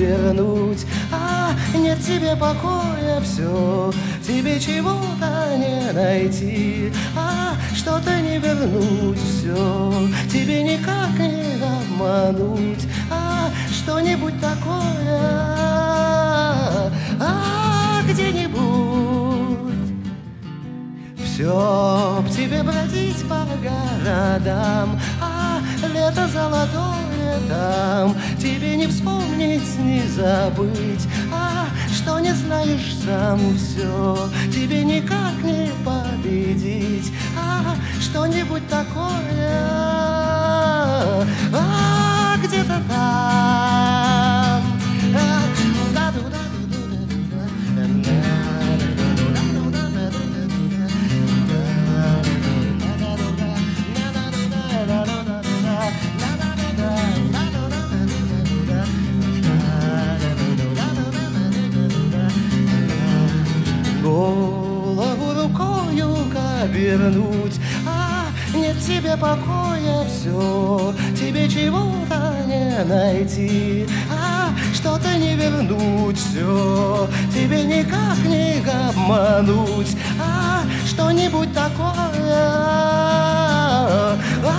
вернуть. Нет тебе покоя, все, тебе чего-то не найти, что-то не вернуть, все, тебе никак не обмануть, что-нибудь такое, где-нибудь. Все б тебе бродить по городам, лето золотое там, тебе не вспомнить, не забыть, что не знаешь сам, все, тебе никак не победить, что-нибудь такое, где-то там. Голову рукою обернуть, нет тебе покоя, все, тебе чего-то не найти, что-то не вернуть, все, тебе никак не обмануть, что-нибудь такое,